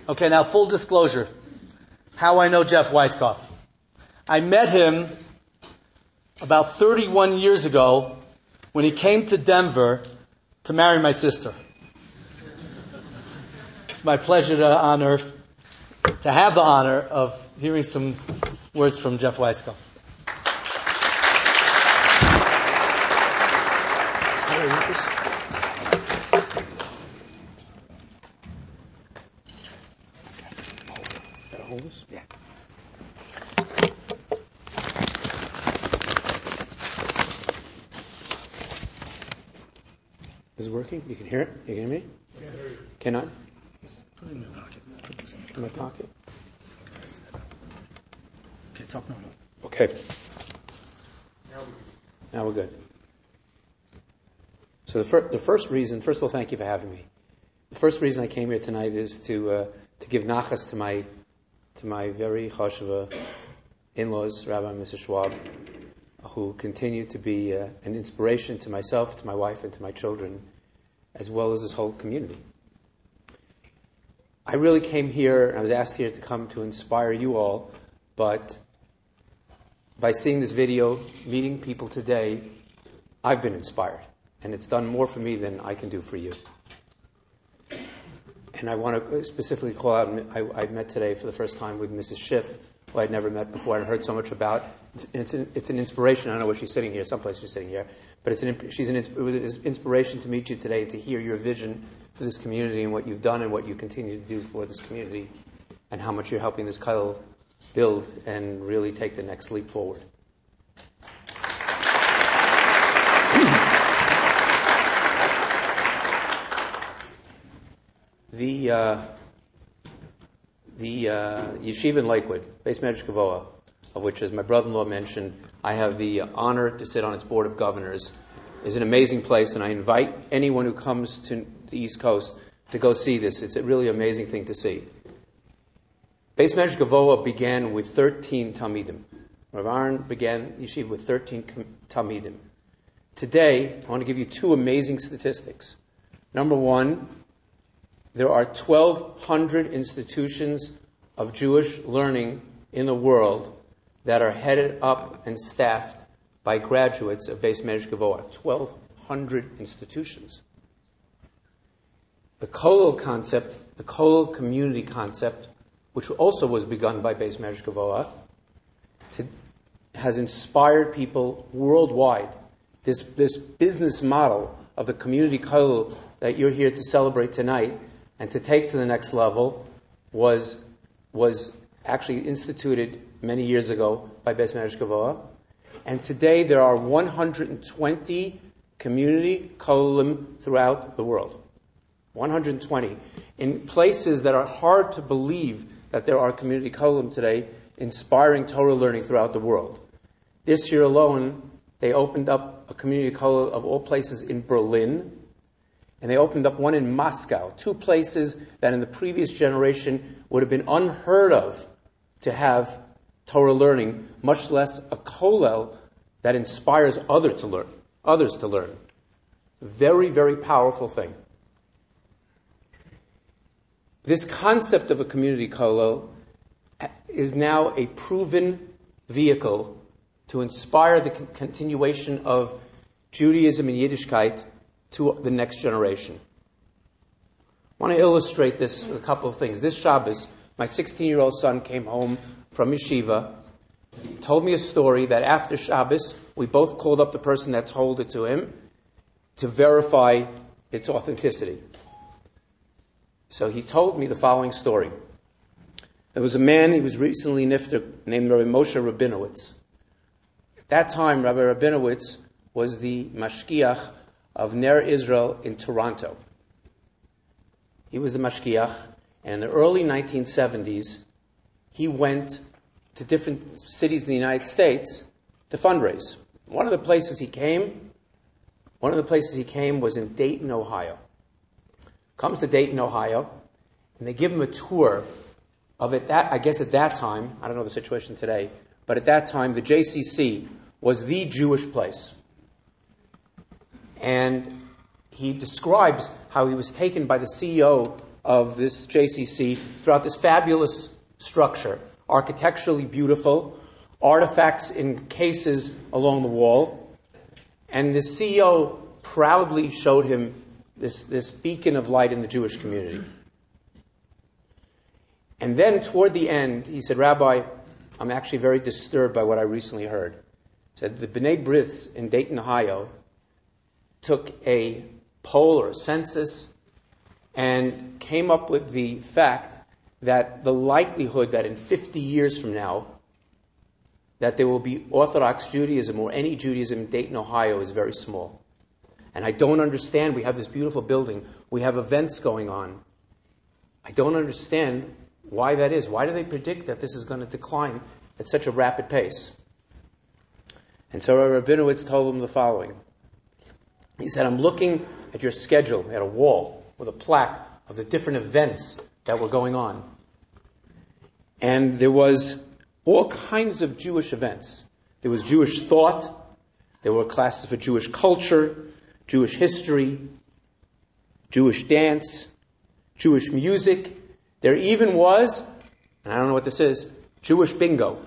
Okay, now full disclosure. How I know Jeff Weiskopf. I met him about 31 years ago when he came to Denver to marry my sister. It's my pleasure to have the honor of hearing some words from Jeff Weiskopf. Yeah. Is it working? You can hear it? You can hear me? Can I? Put it in my pocket. In my pocket? Okay, talk now. Okay. Now we're good. So the first reason, first of all, thank you for having me. The first reason I came here tonight is to give nachas to my very chashuva in-laws, Rabbi and Mrs. Schwab, who continue to be an inspiration to myself, to my wife, and to my children, as well as this whole community. I really came here, I was asked here to come to inspire you all, but by seeing this video, meeting people today, I've been inspired. And it's done more for me than I can do for you. And I want to specifically call out, I met today for the first time with Mrs. Schiff, who I'd never met before and heard so much about. It's an inspiration. I don't know where she's sitting here, someplace she's sitting here. But it was an inspiration to meet you today, to hear your vision for this community and what you've done and what you continue to do for this community and how much you're helping this kollel build and really take the next leap forward. The yeshiva in Lakewood, Beis Medrash Gavoha, of which, as my brother-in-law mentioned, I have the honor to sit on its board of governors, is an amazing place, and I invite anyone who comes to the East Coast to go see this. It's a really amazing thing to see. Beis Medrash Gavoha began with 13 Talmidim. Rav Aaron began yeshiva with 13 Talmidim. Today, I want to give you two amazing statistics. Number one, there are 1,200 institutions of Jewish learning in the world that are headed up and staffed by graduates of Beis Medrash Gavoha. 1,200 institutions. The kollel concept, the kollel community concept, which also was begun by Beis Medrash Gavoha, has inspired people worldwide. This business model of the community kollel that you're here to celebrate tonight and to take to the next level was actually instituted many years ago by Beis Medrash Gavoha. And today there are 120 community kollelim throughout the world. 120. In places that are hard to believe that there are community kollelim today, inspiring Torah learning throughout the world. This year alone, they opened up a community kollel of all places in Berlin, and they opened up one in Moscow, two places that in the previous generation would have been unheard of to have Torah learning, much less a kollel that inspires others to learn. Very, very powerful thing. This concept of a community kollel is now a proven vehicle to inspire the continuation of Judaism and Yiddishkeit to the next generation. I want to illustrate this with a couple of things. This Shabbos, my 16-year-old son came home from yeshiva, told me a story that after Shabbos, we both called up the person that told it to him to verify its authenticity. So he told me the following story. There was a man, he was recently nifter, named Rabbi Moshe Rabinowitz. At that time, Rabbi Rabinowitz was the mashgiach of Ner Israel in Toronto. He was the mashgiach, and in the early 1970s, he went to different cities in the United States to fundraise. One of the places he came was in Dayton, Ohio. Comes to Dayton, Ohio, and they give him a tour of it. I guess at that time, I don't know the situation today, but at that time, the JCC was the Jewish place. And he describes how he was taken by the CEO of this JCC throughout this fabulous structure, architecturally beautiful, artifacts in cases along the wall, and the CEO proudly showed him this beacon of light in the Jewish community. And then toward the end, he said, "Rabbi, I'm actually very disturbed by what I recently heard." He said, the B'nai B'rith in Dayton, Ohio, took a poll or a census and came up with the fact that the likelihood that in 50 years from now that there will be Orthodox Judaism or any Judaism in Dayton, Ohio is very small. And I don't understand. We have this beautiful building. We have events going on. I don't understand why that is. Why do they predict that this is going to decline at such a rapid pace? And so Rabinowitz told him the following. He said, "I'm looking at your schedule at a wall with a plaque of the different events that were going on. And there was all kinds of Jewish events. There was Jewish thought. There were classes for Jewish culture, Jewish history, Jewish dance, Jewish music. There even was, and I don't know what this is, Jewish bingo."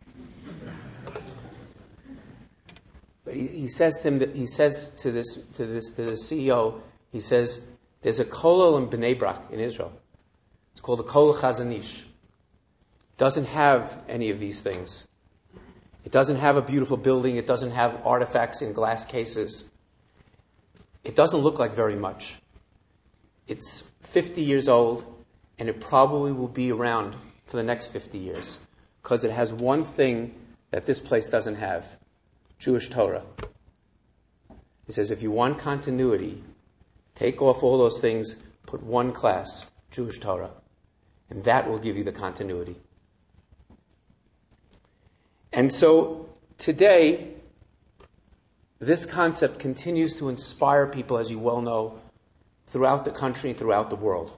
But he says to him that he says to the CEO, he says, "There's a kollel in Bnei Brak in Israel. It's called the Kollel Chazon Ish. It doesn't have any of these things. It doesn't have a beautiful building. It doesn't have artifacts in glass cases. It doesn't look like very much. It's 50 years old, and it probably will be around for the next 50 years because it has one thing that this place doesn't have, Jewish Torah." He says, if you want continuity, take off all those things, put one class, Jewish Torah, and that will give you the continuity. And so today, this concept continues to inspire people, as you well know, throughout the country and throughout the world.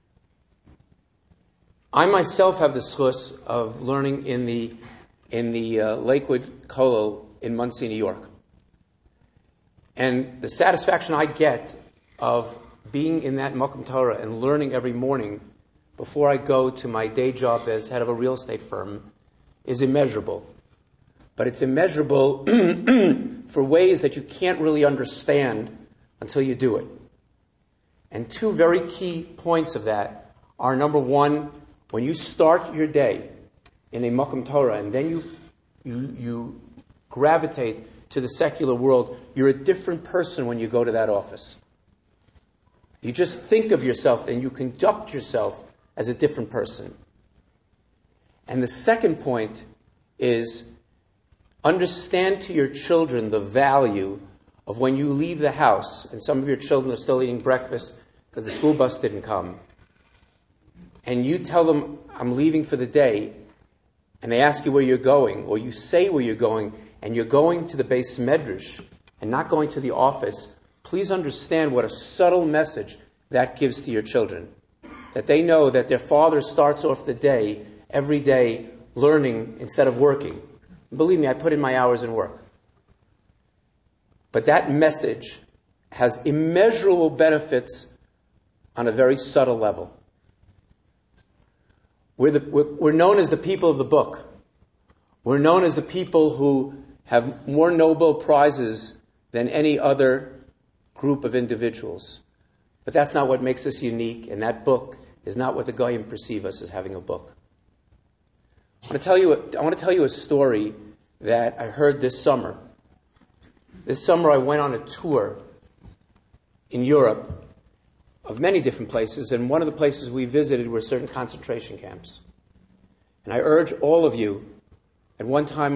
I myself have the schus of learning in the Lakewood Kollel in Monsey, New York. And the satisfaction I get of being in that Mokum Torah and learning every morning before I go to my day job as head of a real estate firm is immeasurable. But it's immeasurable for ways that you can't really understand until you do it. And two very key points of that are, number one, when you start your day in a Mokum Torah and then you gravitate to the secular world, you're a different person when you go to that office. You just think of yourself and you conduct yourself as a different person. And the second point is understand to your children the value of when you leave the house, and some of your children are still eating breakfast because the school bus didn't come, and you tell them, "I'm leaving for the day," and they ask you where you're going, or you say where you're going, and you're going to the Beis Medrash and not going to the office, please understand what a subtle message that gives to your children. That they know that their father starts off the day, every day, learning instead of working. Believe me, I put in my hours in work. But that message has immeasurable benefits on a very subtle level. We're known as the people of the book. We're known as the people who have more Nobel Prizes than any other group of individuals. But that's not what makes us unique, and that book is not what the Goyim perceive us as having a book. I want to tell you a story that I heard this summer. This summer I went on a tour in Europe of many different places, and one of the places we visited were certain concentration camps. And I urge all of you, at one time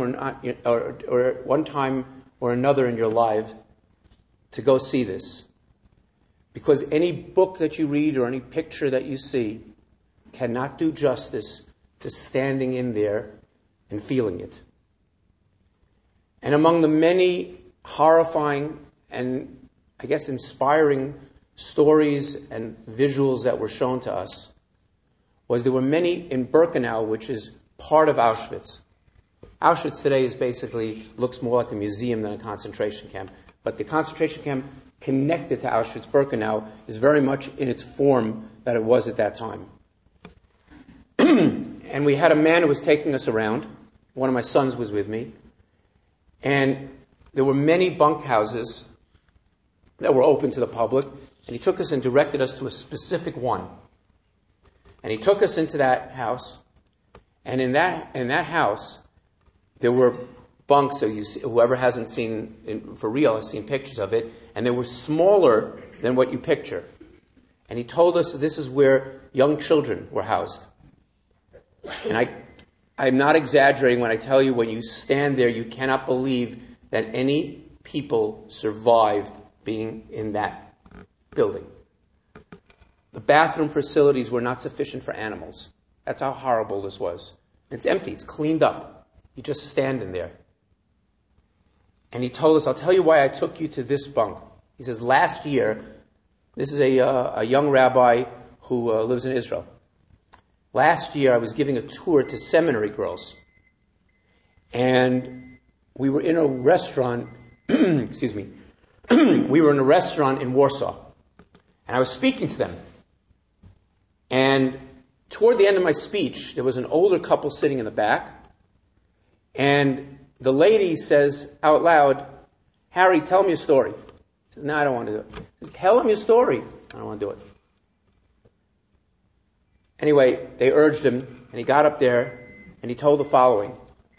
or another in your life, to go see this. Because any book that you read or any picture that you see cannot do justice to standing in there and feeling it. And among the many horrifying and, I guess, inspiring stories and visuals that were shown to us was there were many in Birkenau, which is part of Auschwitz. Auschwitz today looks more like a museum than a concentration camp. But the concentration camp connected to Auschwitz-Birkenau is very much in its form that it was at that time. And we had a man who was taking us around. One of my sons was with me. And there were many bunkhouses that were open to the public. And he took us and directed us to a specific one. And he took us into that house. And in that house, there were bunks. So whoever hasn't seen, for real, has seen pictures of it. And they were smaller than what you picture. And he told us this is where young children were housed. And I'm not exaggerating when I tell you, when you stand there, you cannot believe that any people survived being in that building. The bathroom facilities were not sufficient for animals. That's how horrible this was. It's empty. It's cleaned up. You just stand in there. And he told us, I'll tell you why I took you to this bunk. He says, last year, this is a young rabbi who lives in Israel. Last year, I was giving a tour to seminary girls. And we were in a restaurant, excuse me, we were in a restaurant in Warsaw. And I was speaking to them. And toward the end of my speech, there was an older couple sitting in the back. And the lady says out loud, Harry, tell me a story. He says, no, I don't want to do it. He says, tell him your story. I don't want to do it. Anyway, they urged him, and he got up there, and he told the following.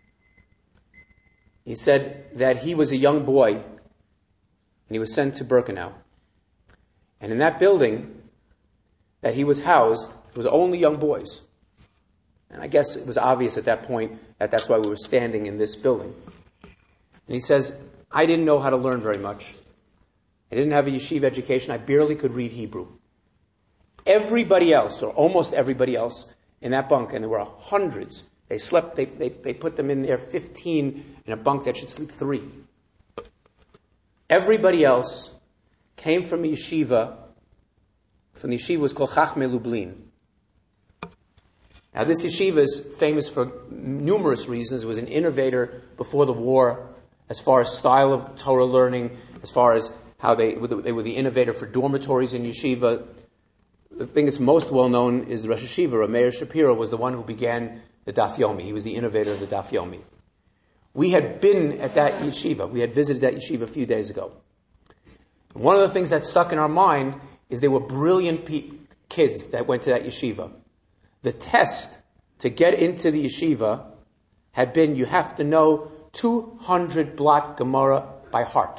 He said that he was a young boy, and he was sent to Birkenau. And in that building that he was housed, it was only young boys. And I guess it was obvious at that point that that's why we were standing in this building. And he says, I didn't know how to learn very much. I didn't have a yeshiva education. I barely could read Hebrew. Everybody else, or almost everybody else, in that bunk, and there were hundreds, they slept, they put them in there 15 in a bunk that should sleep 3. Everybody else came from a yeshiva. From the yeshiva was called Chachmei Lublin. Now this yeshiva is famous for numerous reasons. It was an innovator before the war, as far as style of Torah learning, as far as how they were the innovator for dormitories in yeshiva. The thing that's most well known is the Rosh Yeshiva, Meir Shapiro, was the one who began the Daf Yomi. He was the innovator of the Daf Yomi. We had been at that yeshiva. We had visited that yeshiva a few days ago. And one of the things that stuck in our mind is they were brilliant kids that went to that yeshiva. The test to get into the yeshiva had been you have to know 200 blot Gemara by heart.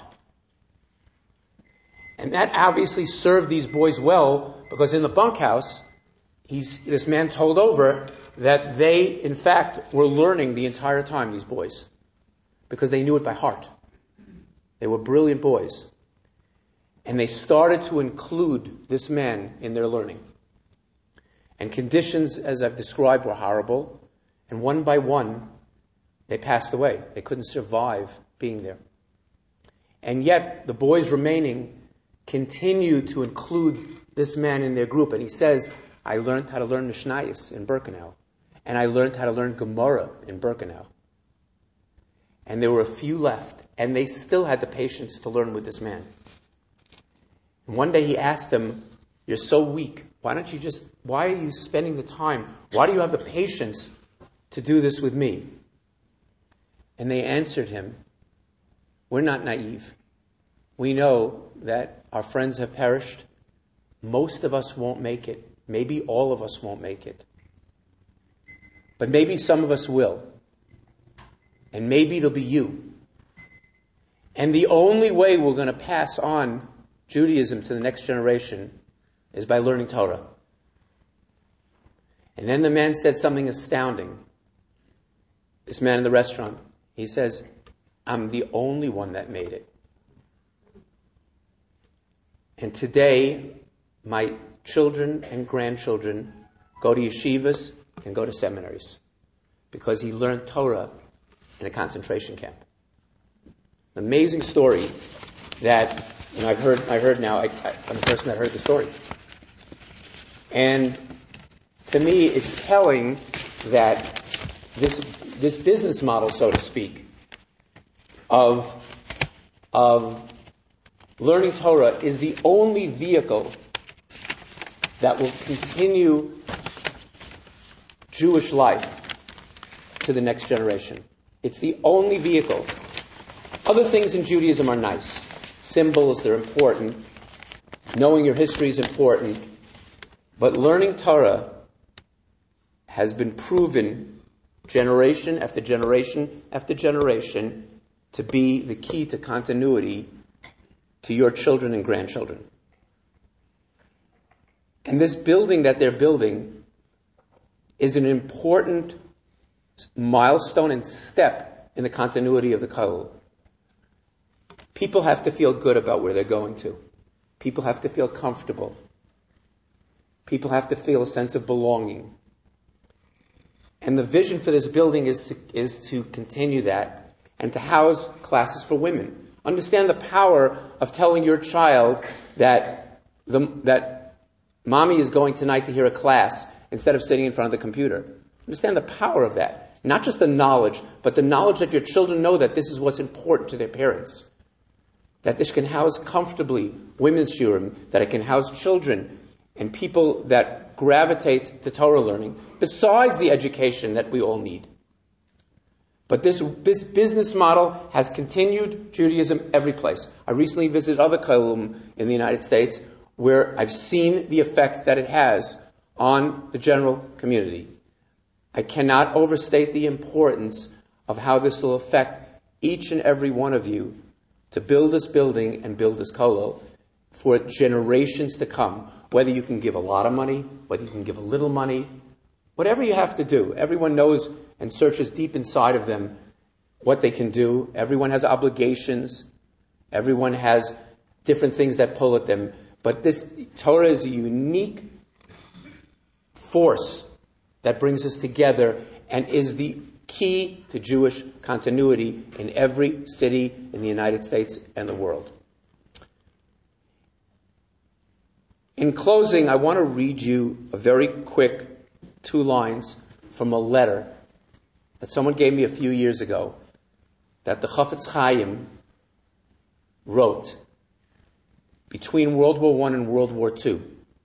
And that obviously served these boys well, because in the bunkhouse, this man told over that they, in fact, were learning the entire time, these boys, because they knew it by heart. They were brilliant boys. And they started to include this man in their learning. And conditions, as I've described, were horrible. And one by one, they passed away. They couldn't survive being there. And yet, the boys remaining continued to include this man in their group. And he says, I learned how to learn Mishnayos in Birkenau. And I learned how to learn Gemara in Birkenau. And there were a few left. And they still had the patience to learn with this man. And one day he asked them, you're so weak. Why are you spending the time? Why do you have the patience to do this with me? And they answered him, we're not naive. We know that our friends have perished. Most of us won't make it. Maybe all of us won't make it. But maybe some of us will. And maybe it'll be you. And the only way we're going to pass on Judaism to the next generation is by learning Torah. And then the man said something astounding. This man in the restaurant. He says, I'm the only one that made it. And today, my children and grandchildren go to yeshivas and go to seminaries because he learned Torah in a concentration camp. An amazing story that I've heard now. I'm the person that heard the story. And to me, it's telling that this business model, so to speak, of learning Torah is the only vehicle that will continue Jewish life to the next generation. It's the only vehicle. Other things in Judaism are nice. Symbols, they're important. Knowing your history is important. But learning Torah has been proven generation after generation after generation to be the key to continuity to your children and grandchildren. And this building that they're building is an important milestone and step in the continuity of the Kollel. People have to feel good about where they're going to. People have to feel comfortable. People have to feel a sense of belonging. And the vision for this building is to continue that and to house classes for women. Understand the power of telling your child that mommy is going tonight to hear a class instead of sitting in front of the computer. Understand the power of that. Not just the knowledge, but the knowledge that your children know that this is what's important to their parents. That this can house comfortably women's shiurim, that it can house children and people that gravitate to Torah learning, besides the education that we all need. But this business model has continued Judaism every place. I recently visited other kollelim in the United States where I've seen the effect that it has on the general community. I cannot overstate the importance of how this will affect each and every one of you to build this building and build this kollel for generations to come. Whether you can give a lot of money, whether you can give a little money, whatever you have to do. Everyone knows and searches deep inside of them what they can do. Everyone has obligations. Everyone has different things that pull at them. But this Torah is a unique force that brings us together and is the key to Jewish continuity in every city in the United States and the world. In closing, I want to read you a very quick 2 lines from a letter that someone gave me a few years ago that the Chafetz Chaim wrote between World War I and World War II.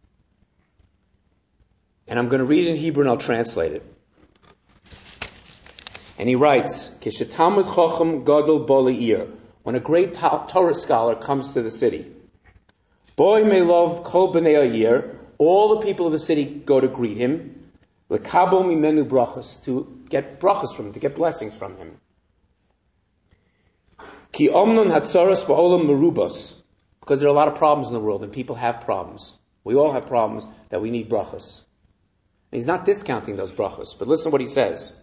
And I'm going to read it in Hebrew and I'll translate it. And he writes, Kishetalmud Chacham Gadol bo le'ir, when a great Torah scholar comes to the city, Boy may love kol b'nei ha'ir, all the people of the city go to greet him, l'kabel mimenu brachas, to get brachas from him, to get blessings from him. Ki omnon hatzaras ba'olam merubos, because there are a lot of problems in the world and people have problems. We all have problems that we need brachas. And he's not discounting those brachas, but listen to what he says.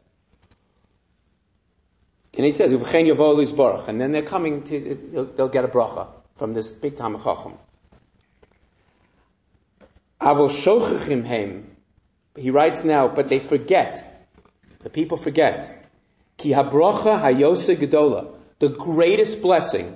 And he says, Uv'chein yavo lizbarach, and then they're coming to, they'll get a bracha from this big Talmid Chacham. Avol shochachim heim. He writes now, but they forget. The people forget. Ki habracha hayose gedola, the greatest blessing.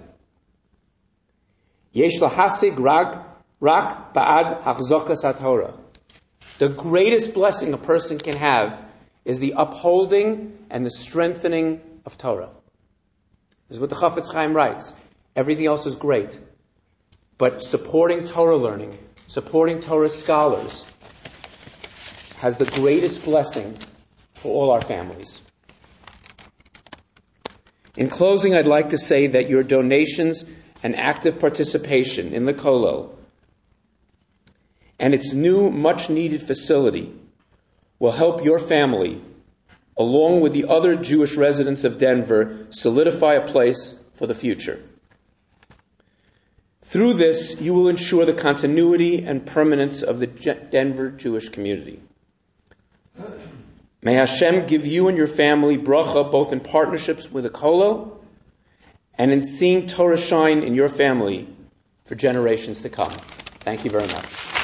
Yesh lahasig rak ba'ad hachzokas haTorah. The greatest blessing a person can have is the upholding and the strengthening of Torah. This is what the Chafetz Chaim writes. Everything else is great. But supporting Torah learning, supporting Torah scholars has the greatest blessing for all our families. In closing, I'd like to say that your donations and active participation in the kollel and its new, much-needed facility will help your family, along with the other Jewish residents of Denver, solidify a place for the future. Through this, you will ensure the continuity and permanence of the Denver Jewish community. May Hashem give you and your family bracha both in partnerships with the kollel and in seeing Torah shine in your family for generations to come. Thank you very much.